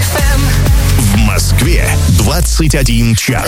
В Москве 21 час.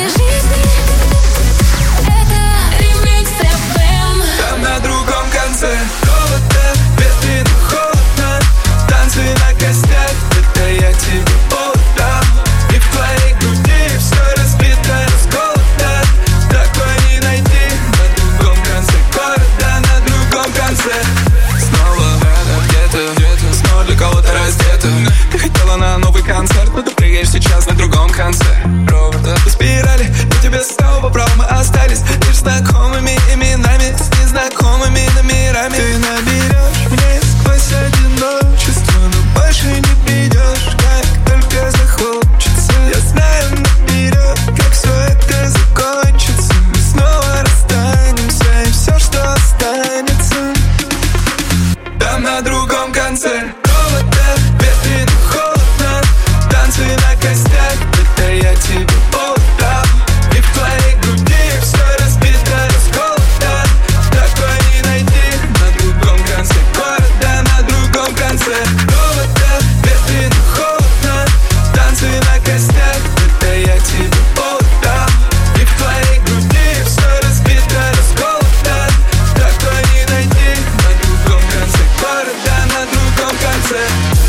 Там на другом конце холодно, ветрено, холодно. Танцы на костях, это я тебе отдам. И в твоей груди все разбито, расколото. Такое не найти на другом конце города, на другом конце. Снова где-то, снова для кого-то раздета. Ты хотела на новый концерт, но ты прыгаешь сейчас на другом конце провода. По спирали, но тебе снова по праву мы остались лишь знакомыми именами, с незнакомыми номерами. Ты наберешь мне сквозь одиночество, но больше не придешь, как только захочется. Я знаю наперед, как все это закончится. Мы снова расстанемся, и все, что останется там на другом конце провода, ветрено, холодно. Танцы на костях, это я тебе отдам. И в твоей груди все разбито, расколото. Такое не найти на другом конце города, на другом конце провода, ветрено, холодно. Танцы на костях, это я тебе отдам. И в твоей груди все разбито, расколото. Такое не найти на другом конце города, на другом конце.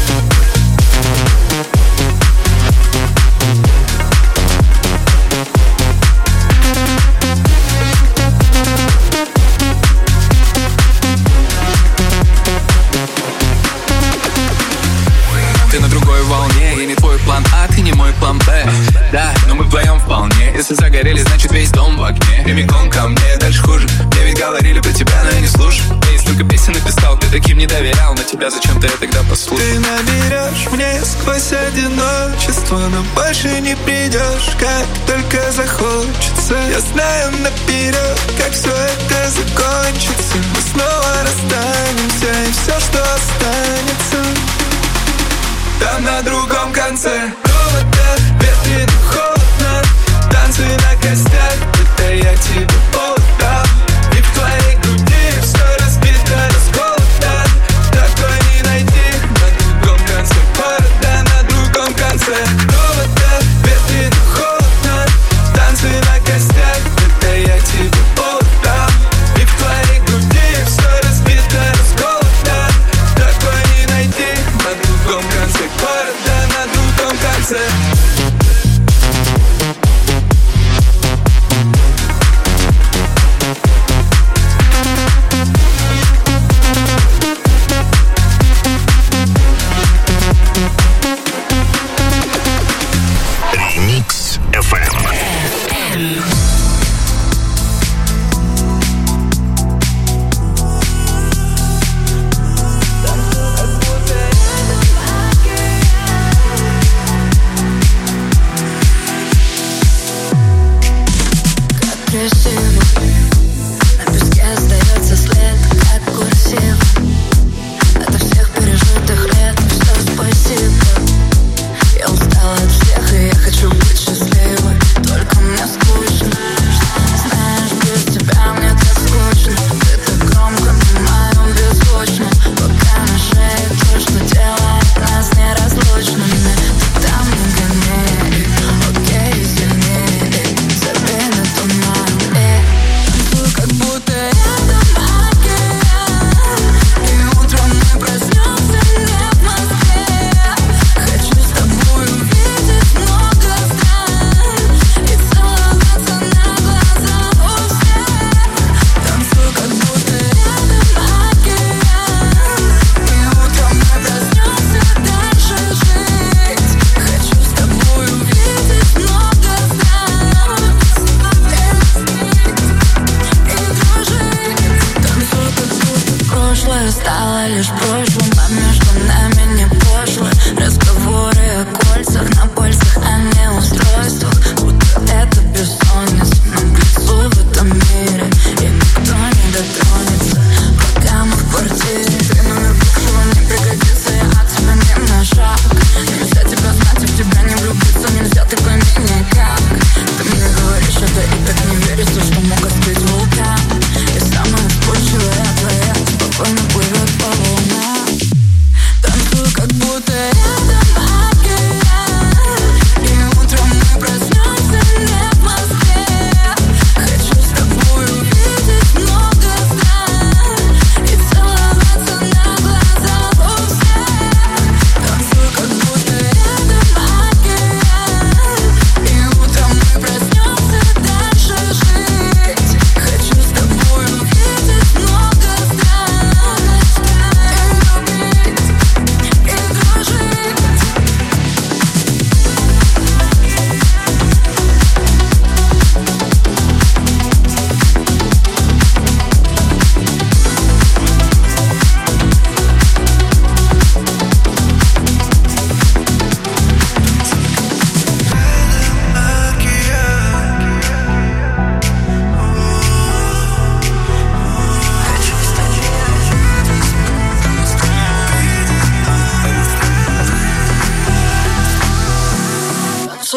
Ты на другой волне, я не твой план А, ты не мой план Б. Да, но мы вдвоем вполне. Если загорели, значит весь дом в огне. Прямиком ко мне, дальше хуже. Мне ведь говорили про тебя, но я не слушал. Я и столько песен написал, ты таким не доверял. Но тебя зачем-то я тогда послушал. Ты наберешь мне сквозь одиночество, но больше не придешь, как только захочется. Я знаю наперед, как все это закончится. Мы снова расстанемся, и все, что останется там на другом конце провода, ветрено, холодно. Танцы на костях, это я тебе отдам. И в твоей груди все разбито, расколото. Такое не найти на другом конце города, на другом конце провода, ветрено, холодно. Танцы на костях, это я тебе отдам. И в твоей груди все разбито, расколото. Такое не найти на другом конце города, на другом конце.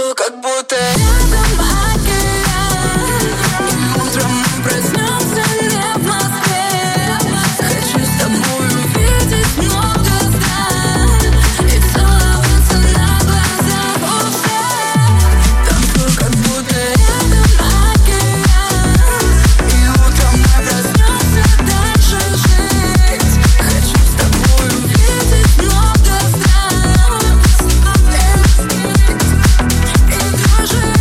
Танцую, как будто рядом океан, и утром мы проснемся не в Москве. Хочу с тобой увидеть много стран и целоваться на глазах у всех. Танцую, как будто рядом океан, и утром мы проснемся дальше жить. Хочу с тобой увидеть много стран и дружить.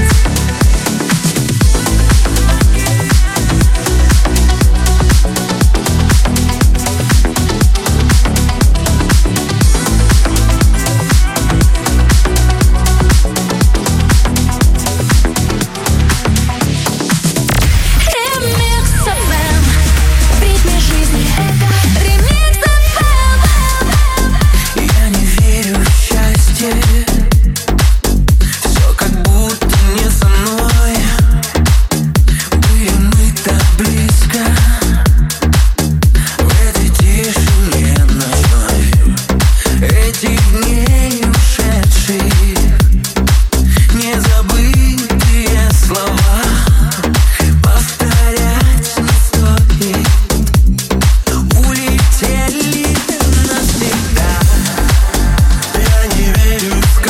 Ремикс FM, в ритме жизни это ремикс FM. Я не верю в счастье, все как будто не со мной. Были мы так близко в этой тишине ночной. Этих дней ушедших, незабытые слова повторять не стоит. Улетели навсегда. Я не верю в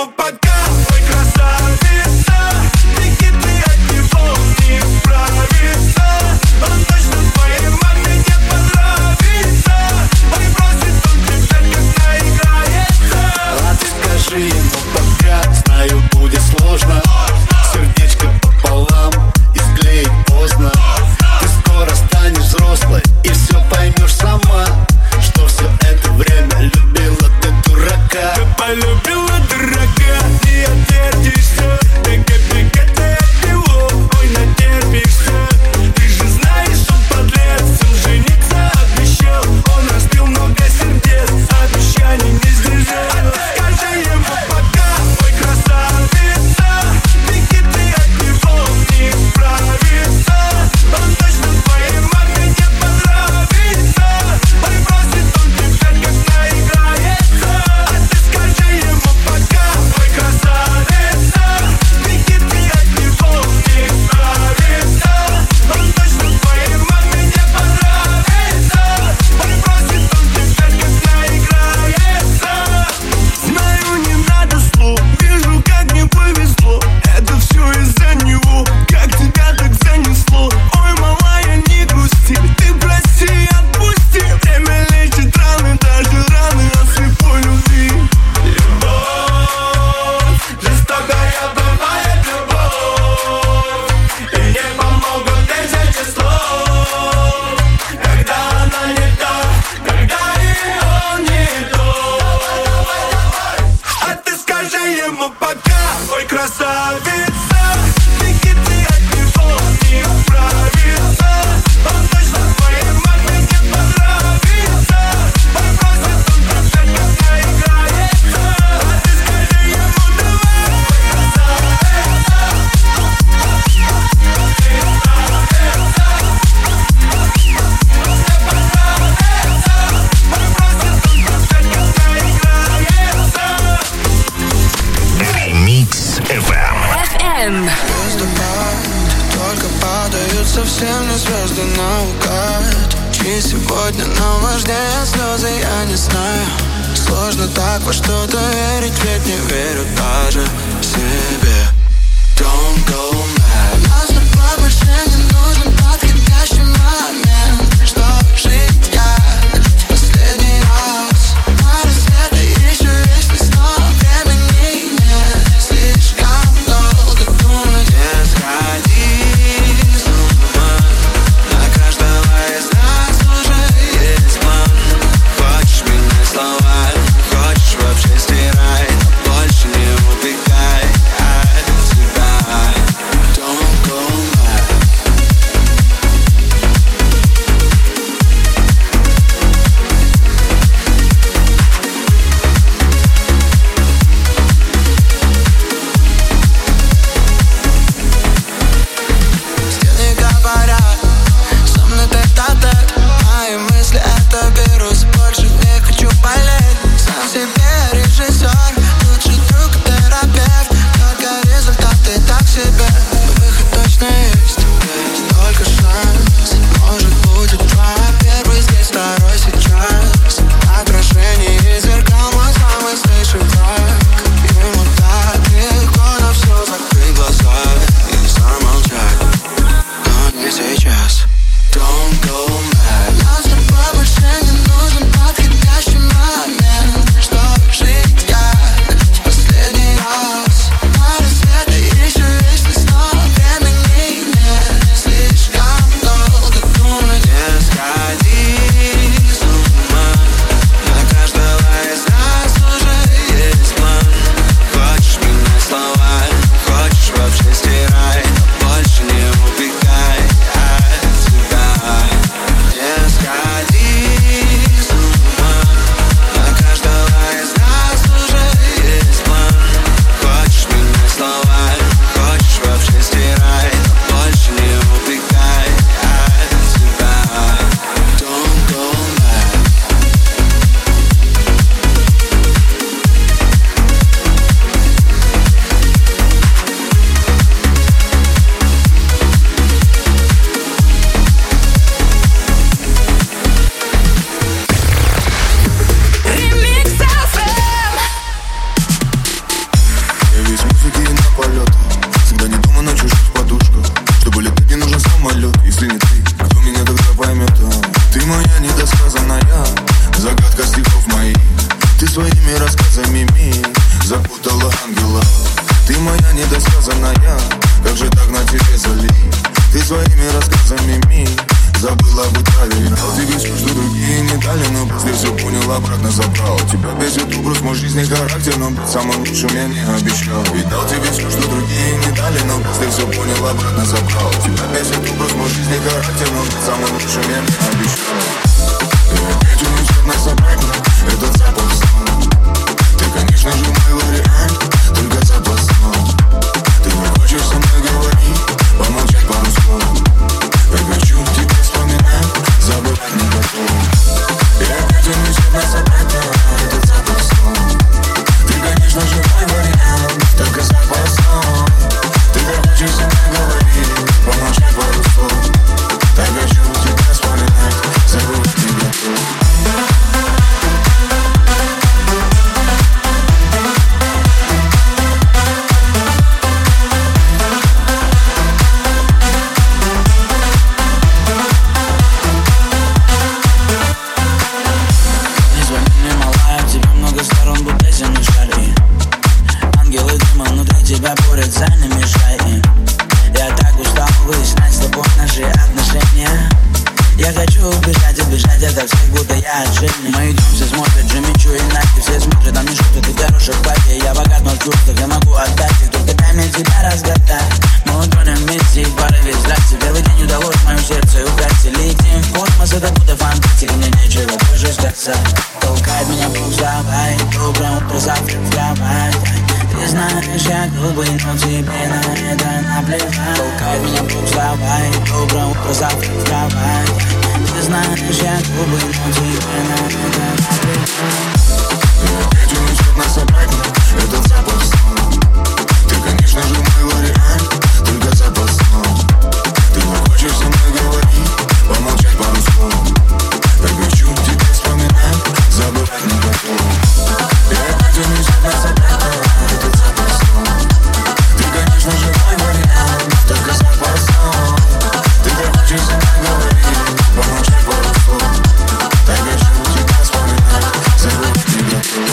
ему пока. Ой, красавица, никиты от него не справится. Он точно твоей маме не понравится. Ой, просит он тебя, как наиграется. А ты скажи ему пока, знаю, будет сложно. Сердечко пополам и склеить поздно. Ты скоро станешь взрослой и все поймешь сама, что все это время любила ты дурака. Ты полюбила дурака, не отвертишься. Бега-бега ты от него, ой, натерпишься. Ты же знаешь, он подлец, он жениться обещал. Он разбил много сердец, обещаний не сдержал. А ты скажи ему пока, ой, красавица, никиты от него не справится. Он точно твоей маме не понравится. Ой, просит он тебя, как наиграется. А ты скажи ему пока, ой, красавица, никиты от него не справится. Он точно твоей маме не понравится. Ой, просит он тебя, как наиграется. Знаю, не надо слов, вижу, как мне повезло. Это все из-за него, как тебя так занесло. Ой, малая, не грусти, ты прости и отпусти. Время лечит раны, даже раны от слепой любви. Любовь, жестокая бывает любовь, и не помогут тысячи слов. Когда она не та, когда и он не тот. А ты скажи ему пока, ой, красавица, никиты от него не справится. Он точно твоей маме не понравится. Ой, просит он тебя, как наиграется. А ты скажи ему давай, ой, красавица, Ремикс FM. Звезды падают, только падают совсем не звезды наугад. Чьи сегодня наважденят слезы, я не знаю. Сложно так во что-то верить, ведь не верю даже себе. Don't go mad. Нас с тобой больше не нужен подходящий момент, чтобы жить как последний раз. На рассвете еще вечность, но времени нет. Слишком долго думать, не сходи с ума. На каждого из нас уже есть план. Хочешь менять слова, хочешь вообще стирай, больше не убегай. было ангела. Ты моя недосказанная, как же так на тебе залить? Ты своими рассказами забыла об Италии. Дал тебе все, что другие не дали, но после все понял, обратно забрал. Тебя бесит образ, мой жизни характер, но быть самым лучшим я не обещал. И дал тебе все, что другие не дали, но после все понял, обратно забрал. Тебя бесит образ, мой жизни характер, но быть самым лучшим я не обещал. И опять унесет нас обратно этот запах сна. Ты, конечно же, мой вариант, только запах сна. Ты не хочешь со мной говорить, помолчать пару слов. Я хочу тебя вспоминать, забывать не готов. И опять унесет нас обратно этот запах сна. Ты, конечно же, мой вариант, только запах сна. Ты хочешь со мной говорить, помолчать пару слов. Я хочу тебя вспоминать, забывать не готов. Мы идем, все смотрят, Джимми Чу и Насти. Все смотрят на мне, что ты хороших платье. Я богат, но в чувствах я могу отдать их. Только дай мне тебя разгадать. Мы утонем вместе в порыве страсти. Первый день удалось мое сердце украсть. Летим в космос, это будто фантастика. Мне нечего больше сказать. Толкает меня Бог, вставай. Доброе утро, завтра в кровать. Ты знаешь, я грубый, но тебе на это наплевать. Толкает меня Бог, вставай. Доброе утро, завтра в кровать. Ты знаешь, я грубый, но тебе на это наплевать. И опять унесет нас обратно этот запах сна. Ты, конечно же, мой вариант, только запах сна. Ты не хочешь со мной говорить, помолчать пару слов. Я хочу тебя вспоминать, забывать не готов. И опять унесет нас обратно этот запах сна. Ты, конечно же, мой вариант, только запах сна. Ты хочешь со мной говорить, помолчать пару слов. Я хочу тебя вспоминать, забывать не готов.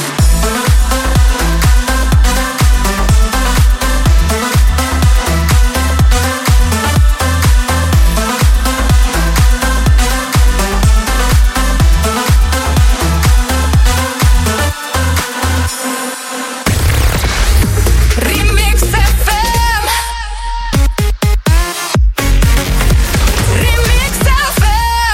Ремикс FM. Ремикс FM.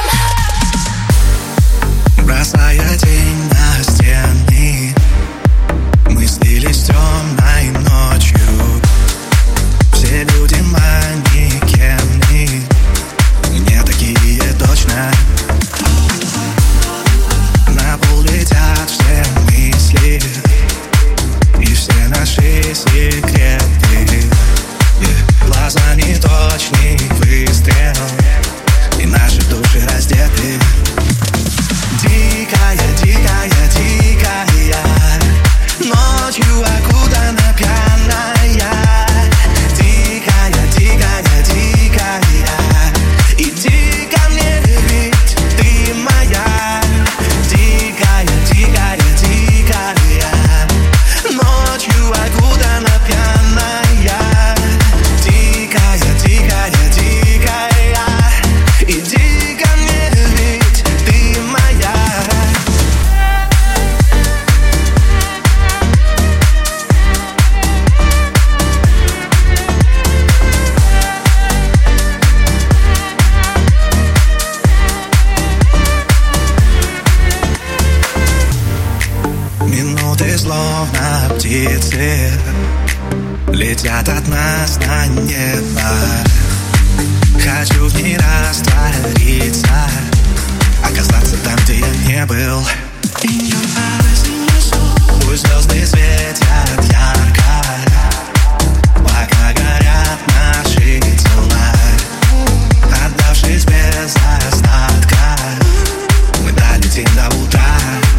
Бросая тень на стены, мы слились темной ночью. Все люди манекены, не такие точно. На пол летят все мысли и все наши секреты. Глаза неточный выстрел, и наши души раздеты. Дикая, дикая, дикая, ночью окутана пьяная. Дикая, дикая, дикая, иди ко мне, ведь ты моя. Дикая, дикая, дикая, ночью окутана пьяная. Дикая, дикая, дикая, иди ко мне, ведь ты моя. Минуты словно птицы летят от нас на небо. Хочу в ней раствориться, оказаться там, где я не был. Пусть звезды светят ярко, пока горят наши тела. Отдавшись без остатка, мы долетим до утра.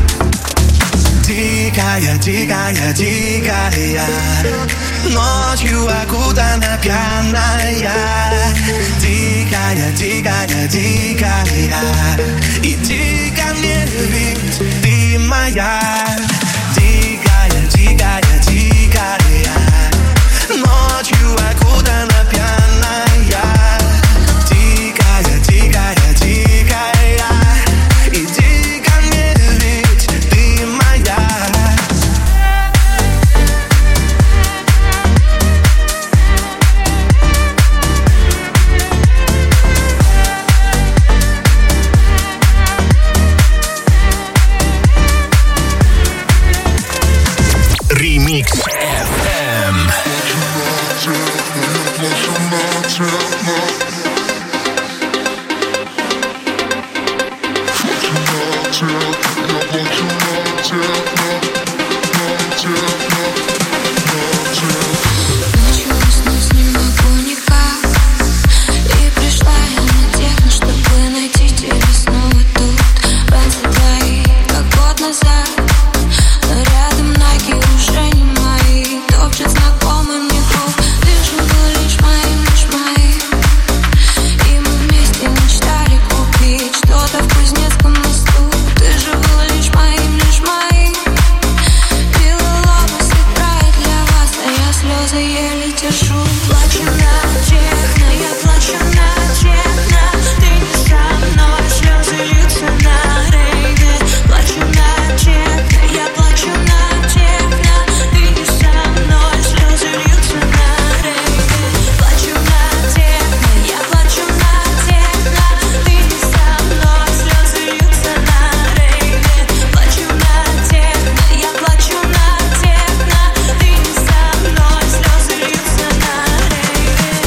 Дикая, дикая, дикая, ночью окутана пьяная. Дикая, дикая, дикая, иди ко мне, ведь ты моя. Дикая, дикая, дикая, FM. Началось, но с ним могу никак. И пришла я на техно, чтобы найти тебя снова тут. Пальцы твои, как год назад, но рядом ноги уже не мои. Топчет знакомый мне круг. Ты же был лишь моим. И мы вместе мечтали купить что-то в Кузнецком мосту. Ты же был лишь моим. Белолобый свет правит для вас, а я слезы еле держу. Плачу на техно, я плачу на техно. Ты не со мной, слезы льются на рейве. Плачу на техно, я плачу на техно. Ты не со мной, слезы льются на рейве. Плачу на техно, я плачу на техно. Ты не со мной, слезы льются на рейве. Плачу на техно, я плачу на техно. Ты не со мной, слезы льются на рейве.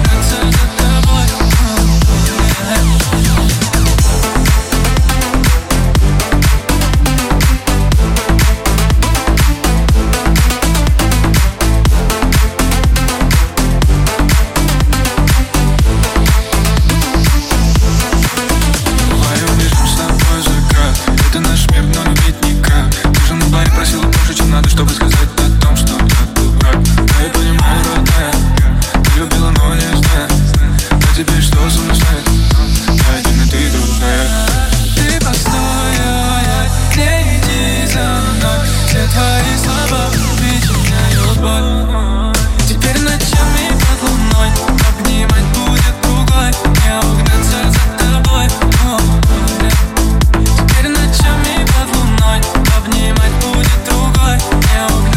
Обнимать будет другой, не угнаться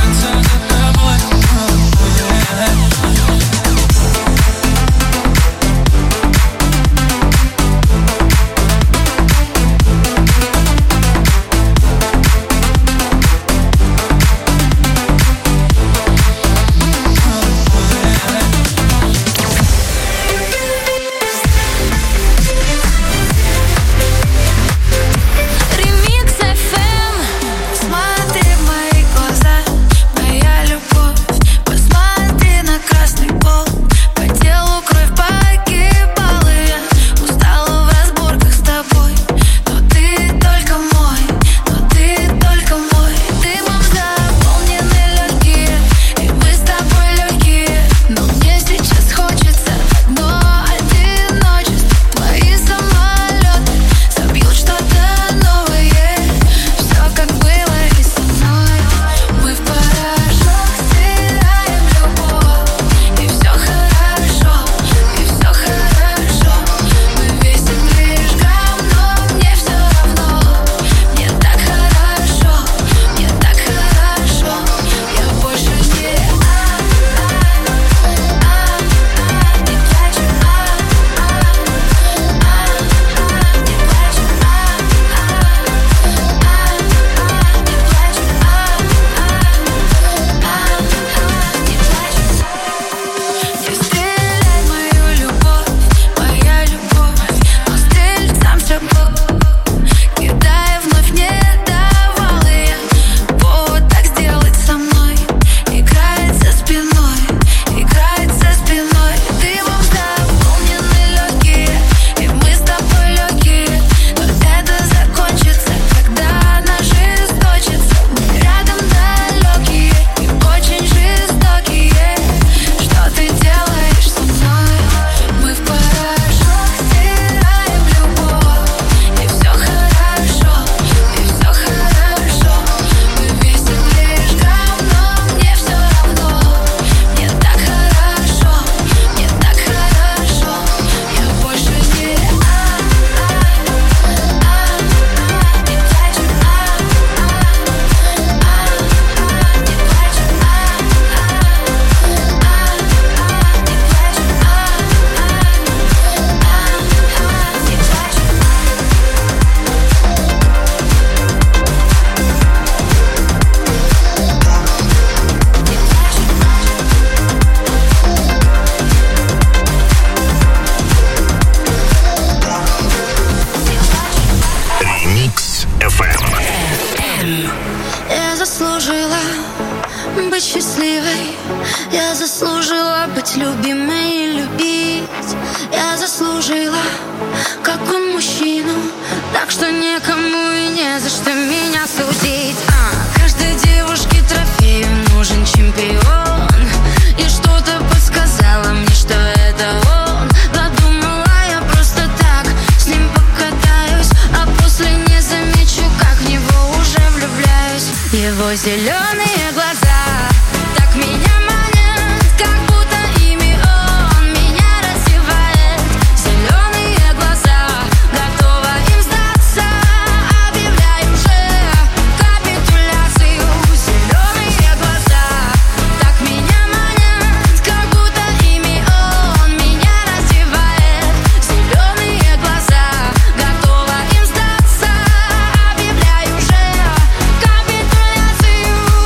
Я заслужила быть счастливой, я заслужила быть любимой и любить. Я заслужила, как он мужчину, так что никому и не за что меня судить. Каждой девушке трофею нужен чемпион, и что-то подсказало мне, что это он. Подумала я просто так, с ним покатаюсь, а после не замечу, как в него уже влюбляюсь. Его зеленые глаза так меня манят, как будто ими он меня раздевает. Зеленые глаза, готова им сдаться, объявляю уже капитуляцию. Зеленые глаза так меня манят, как будто ими он меня раздевает. Зеленые глаза, готова им сдаться, объявляю уже капитуляцию.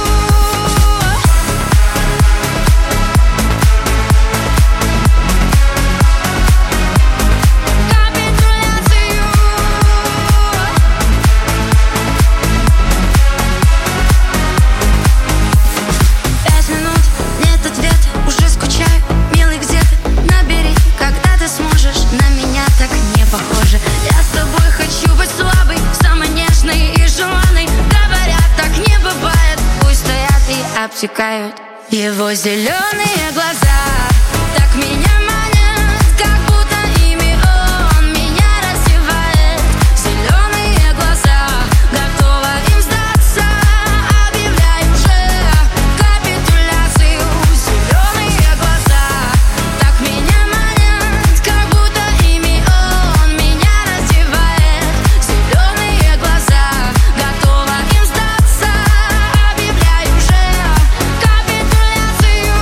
Пять минут, нет ответа, уже скучаю. Милый, где ты? Набери, когда ты сможешь. На меня так не похоже. Я с тобой хочу быть слабой, самой нежной и желанной. Говорят, так не бывает, пусть стоят и обтекают. Его зеленые глаза так меня манят, как будто ими он меня раздевает. Зеленые глаза, готова им сдаться, объявляю уже капитуляцию. Зеленые глаза так меня манят, как будто ими он меня раздевает. Зеленые глаза, готова им сдаться, объявляю уже капитуляцию.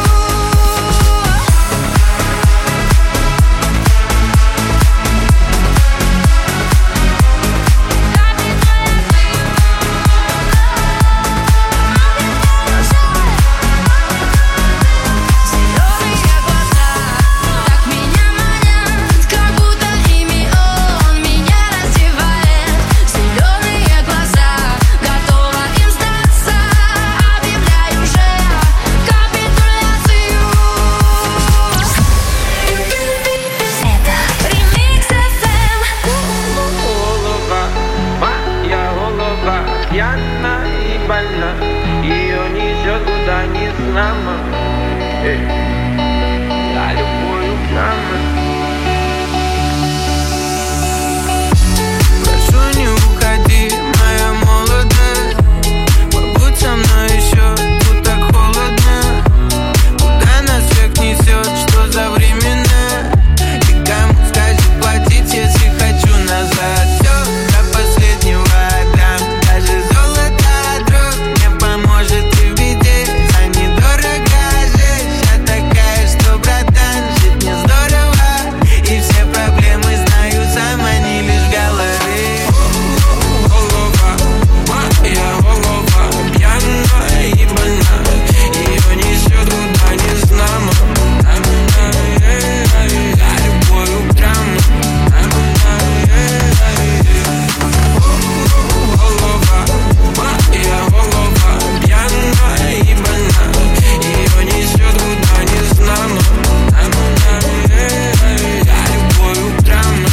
Зеленые глаза так меня манят, как будто ими он меня раздевает. Зеленые глаза, готова им сдаться, объявляю уже капитуляцию. Это Remix FM. Голова, моя голова, пьяна и больна, ее несет куда не знамо. Я любую прямо. Прошу, не уходи, моя молодость. Побудь со мной еще, тут так холодно. Куда нас всех несет, что за времена? И кому скажи платить, если хочу назад? Все до последнего отдам, даже золото друг не поможет и в беде. За недорого жить, я такая, что, братан, жить не здорово. И все проблемы знаю сам, они лишь в голове. Голова, моя голова, пьяна и больна, ее несет куда не знамо. Я любую прямо. Голова, моя голова, пьяна и больна, ее несет куда не знамо. Я любую прямо.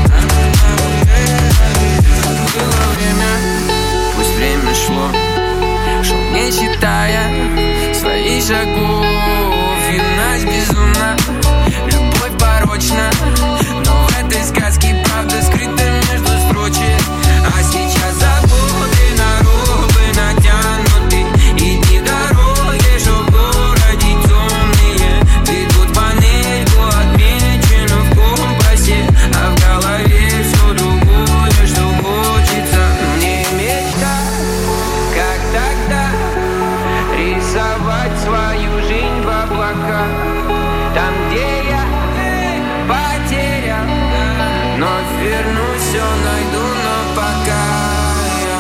Было время, пусть время шло, шел не считая своих шагов. Юность безумна, любовь порочна, но в этой сказке правда скрыта между строчек. А сейчас заботы на рубы натянуты, и дни дороги, что в городе темные, ведут панельку отмеченную в компасе, а в голове все другое, что хочется мне мечтать, как тогда рисовать свою жизнь в облаках, там, где я потерян, но вернусь, все найду, но пока я.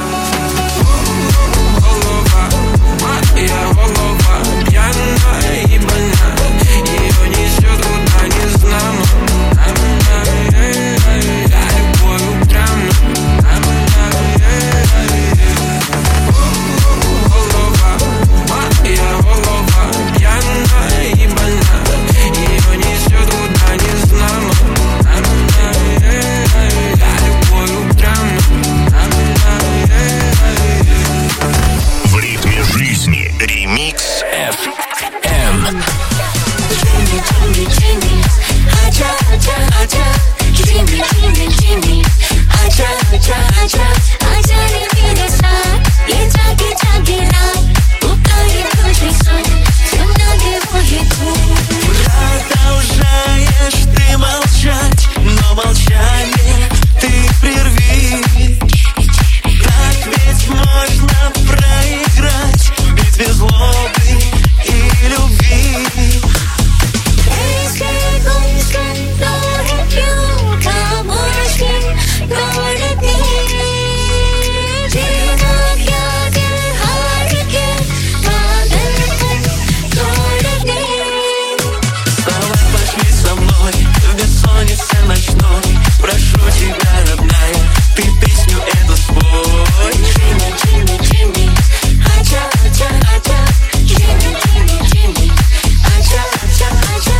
Голова, моя голова, пьяна и больна, ее несет куда не знамо. Я любую прямо. Mix FM. Jimmy, Jimmy, Jimmy, acha, acha, acha. Jimmy, Jimmy, Jimmy, acha, acha, acha. Acha не перестань, и таки, таки рад. Укорит каждый сон, темно его еду. Продолжаешь ты молчать, но молчание ты прерви. Так ведь можно проиграть в битве злобы и любви. Ночной, прошу тебя, родная, ты песню эту спой. Джимми, Джимми, Джимми, ача, ача, ача. Джимми, Джимми, Джимми, ача, ача, ача.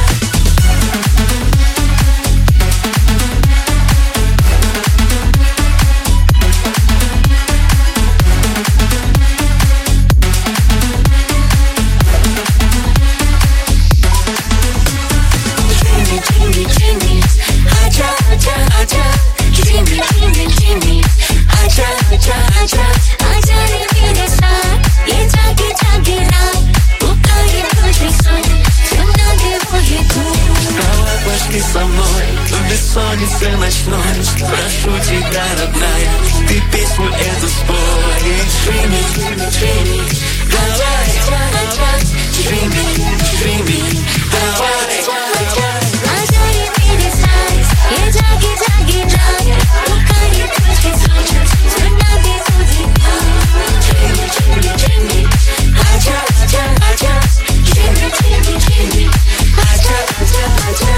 Джимми, Джимми, Джимми, acha, acha, acha. Jimmy, Jimmy, Jimmy, acha, acha, acha. Acha не перестань, и таки, таки рад. Укорит каждый сон, темно его еду. Давай пошли со мной в бессоннице ночной. Прошу тебя, родная, ты песню эту спой. Jimmy, Jimmy, Jimmy, давай, давай. Jimmy, Jimmy, давай. Acha не перестань, и таки, таки рад. Укорит каждый сон, темно его еду. Jimmy, Jimmy, Jimmy, acha, acha, acha. Jimmy, Jimmy, Jimmy, acha, acha, acha.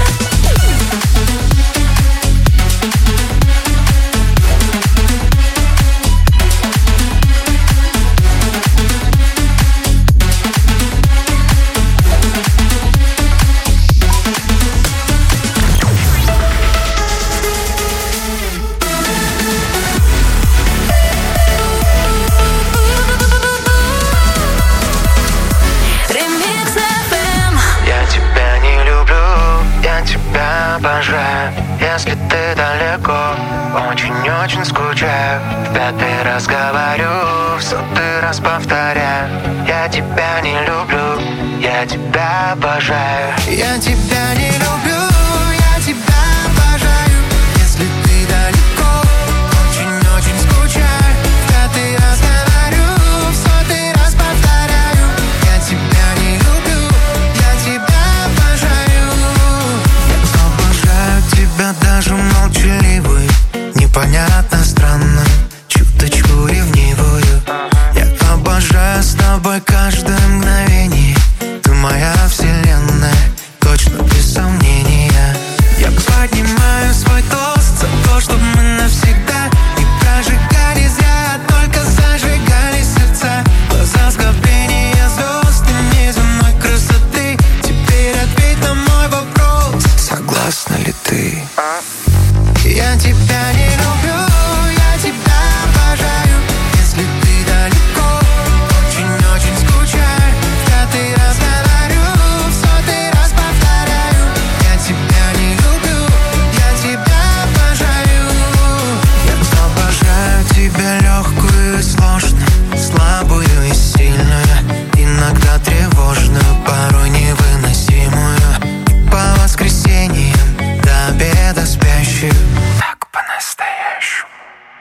Ремикс FM. Я тебя не люблю, я тебя обожаю. Если ты далеко, очень-очень скучаю. В пятый раз говорю, в сотый раз повторяю. Я тебя не люблю, я тебя обожаю. Я тебя не люблю, я тебя обожаю. Если ты далеко, очень-очень скучаю. В пятый раз говорю, в сотый раз повторяю. Я тебя не люблю, я тебя обожаю. Я обожаю тебя даже молчаливую, непонятно, странно, чуточку ревнивую. Я обожаю с тобой каждое мгновение. Ты моя вселенная, точно без сомнения. Я поднимаю свой тост за то, чтобы мы навсегда не прожигали зря, только зажигали сердца. Глаза скопления звезд и неземной красоты. Теперь ответь на мой вопрос, согласна ли ты? Я тебя не люблю, я тебя обожаю. Если ты далеко, очень-очень скучаю. В пятый раз говорю, в сотый раз повторяю. Я тебя не люблю, я тебя обожаю. Я обожаю тебя легкую и сложную, слабую и сильную, иногда тревожную, порой невыносимую. И по воскресеньям до обеда спящую. Так по-настоящему.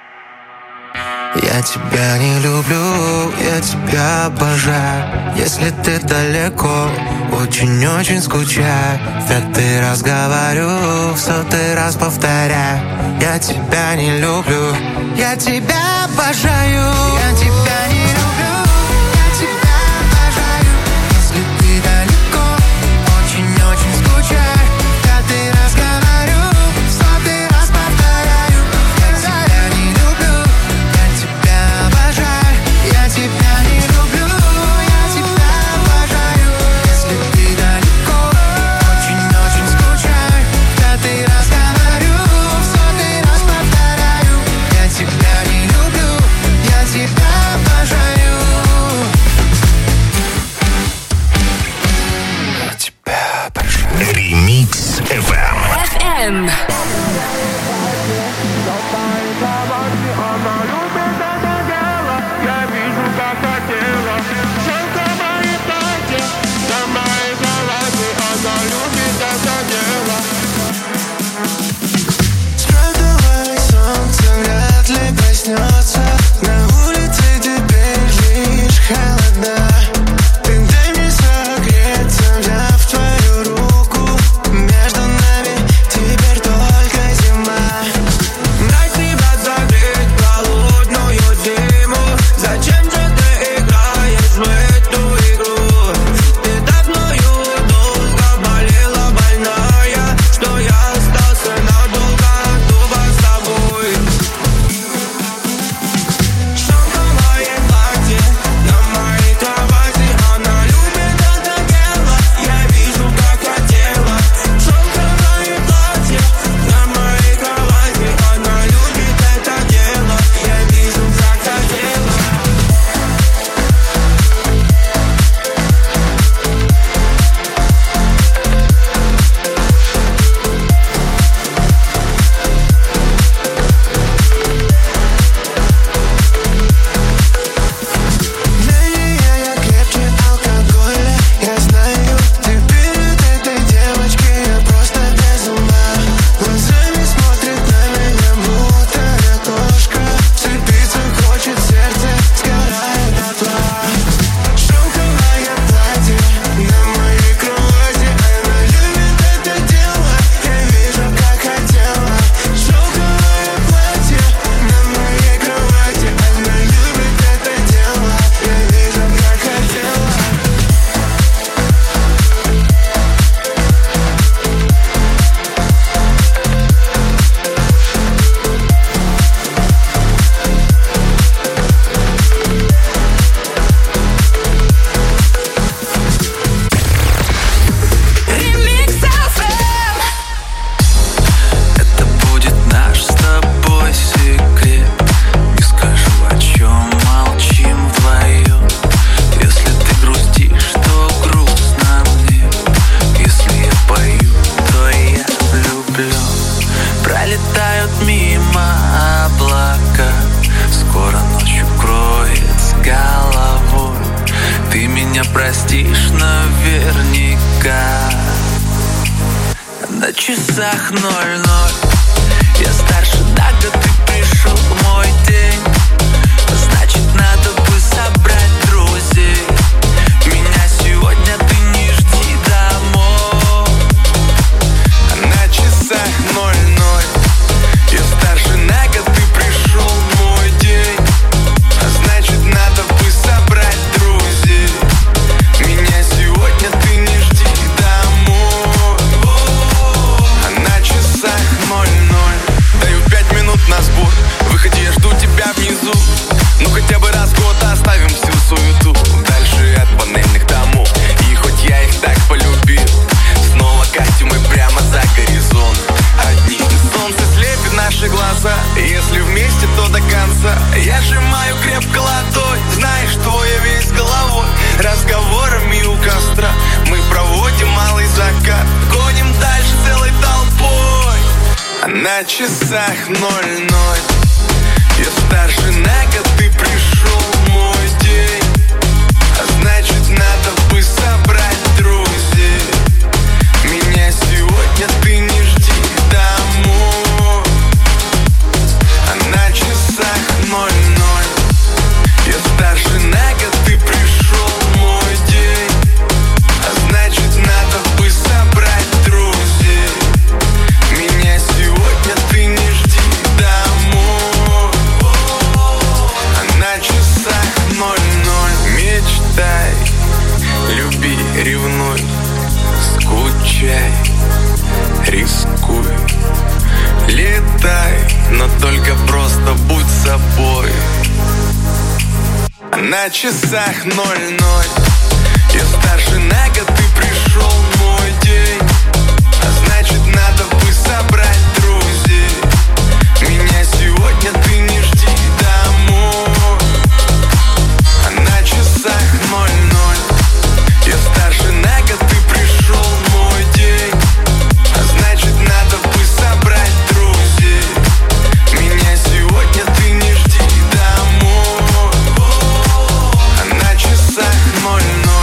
Я тебя не люблю, я тебя обожаю. Если ты далеко, очень-очень скучаю. В пятый раз говорю, в сотый раз повторяю. Я тебя не люблю, я тебя обожаю. Я тебя не люблю, я тебя обожаю. Если ты далеко, очень-очень скучаю. В пятый раз говорю, в сотый раз повторяю. Я тебя не люблю, я тебя обожаю. Я тебя не люблю, я тебя обожаю. Если ты далеко, очень-очень скучаю. В пятый раз говорю, в сотый раз повторяю. Я тебя не люблю, я тебя обожаю. простишь наверняка. На часах 00. Я старше на год, ты пришел в мой день. Значит, надо бы собрать друзей. Меня сегодня ты не жди домой. На часах 00. Я старше на год, ты пришел в мой день. Значит, надо бы собрать друзей. Меня сегодня ты не жди домой. На часах 00. Даю 5 минут на сбор. Выходи, я жду тебя внизу. Ну хотя бы раз в год оставим всю суету. Дальше от панельных домов. И хоть я их так полюбил, снова катим мы прямо за горизонт. Одни солнце слепит наши глаза. Если вместе, то до конца. Я сжимаю крепко ладонь. Знаешь, что я весь головой. Разговорами у костра мы проводим малый закат. Гоним дальше целой толпой. А на часах 00. Я старше на год, ты пришел в мой день. А значит, надо бы собрать друзей. Меня сегодня ты не жди домой. А на часах 00. Я старше на год, ты пришел в мой день. А значит, надо бы собрать друзей. Меня сегодня ты не жди домой. А на часах 00. Мечтай, люби, ревнуй, скучай, рискуй, летай, но только просто будь собой. А на часах 00. Я старше на год, ты пришел в мой день. А значит, надо бы собрать друзей. Меня сегодня ты не жди домой. А на часах 00. Я старше на год, ты пришел в мой день. А значит, надо бы собрать друзей. Меня сегодня ты не жди домой. А на часах 00.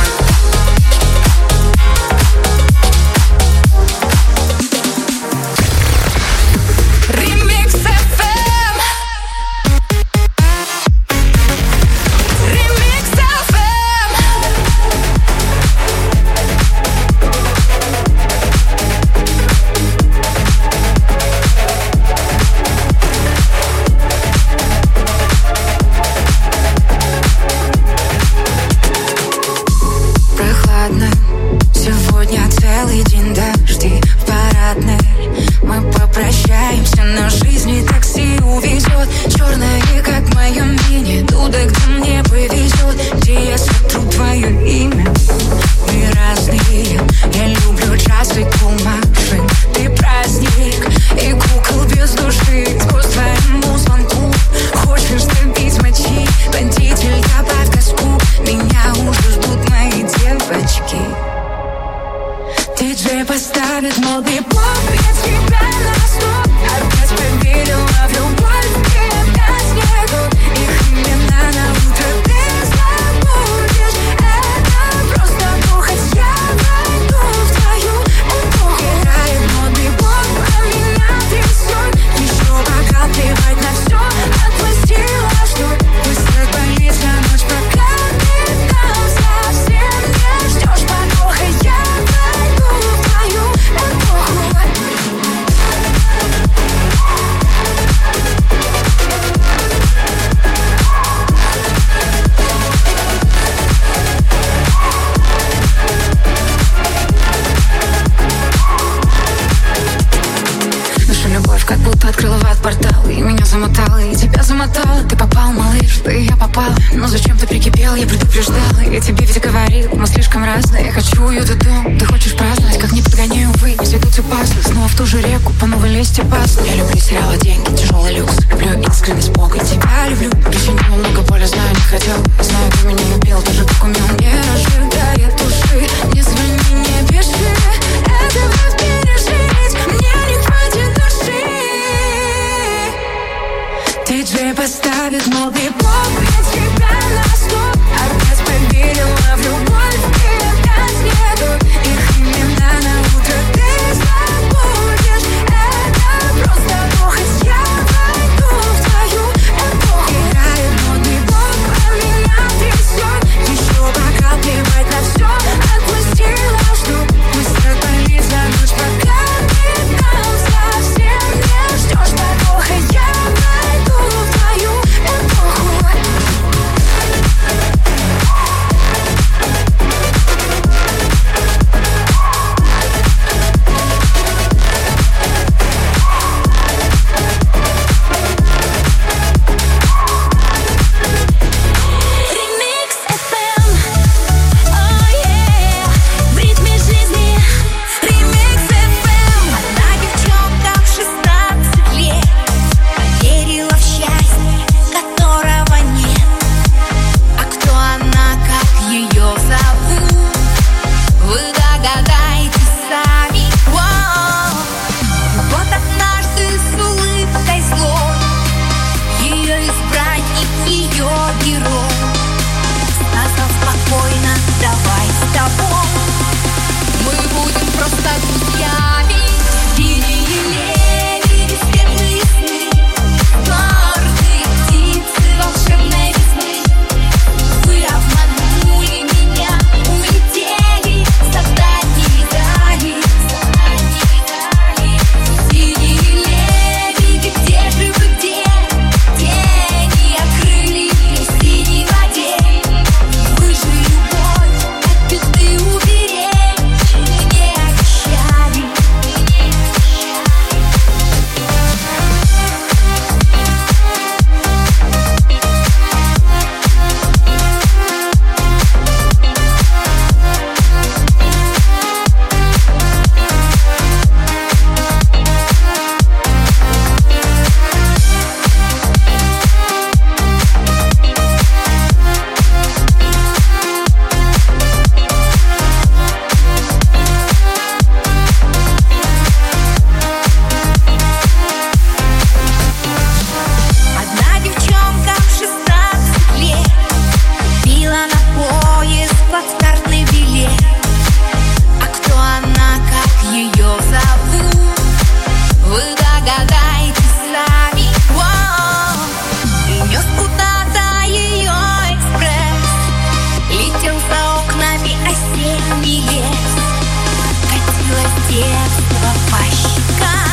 Ремикс FM. Ремикс FM. Прохладно. Сегодня целый день дожди в парадной. Мы попрощаемся, но жизнь и такси увезет. Черное, как в моем вине. Туда, где мне повезет. Где я сотру твое имя. Мы разные. Я люблю джаз и кумаши. Ты праздник и кукол без души. Сквозь твоему звонку хочешь добить мочи. Бандитель, добавь газку. Меня уже ждут мои девочки. Диджей поставит модный поп. Я тебя на стоп. Опять поверила в любовь. И опять снегу. Их имена на утро ты забудешь. Это просто похоть. Я войду в твою эпоху. Играет модный поп, а меня трясет. Еще пока плевать на все. Отпустила, что быстро боится ночь, пока ты там совсем не ждешь подвоха. Я войду в твою эпоху. Наша любовь как будто открыла в ад портал. И меня замотала, и тебя замотала. Ты попал, малыш, да и я попала. Но зачем ты прикипел, я предупреждала. Я тебе ведь говорил, мы слишком разные. Я хочу уют и дом, ты хочешь праздновать. Как не подгоняю, увы, не сойдутся пазлы. Снова в ту же реку, по новой лезть опасно. Я люблю сериалы, деньги, тяжелый люкс. Люблю искренность Бога, тебя люблю. Причинил много боли, знаю, не хотел. Знаю, ты меня любил, так же, как умел. Не разжигая души, не звони, не пиши. Это вновь пережить, мне не хватит души. Диджей поставит модный поп. Я тебя на стоп. Опять поверила в любовь. детства по щекам.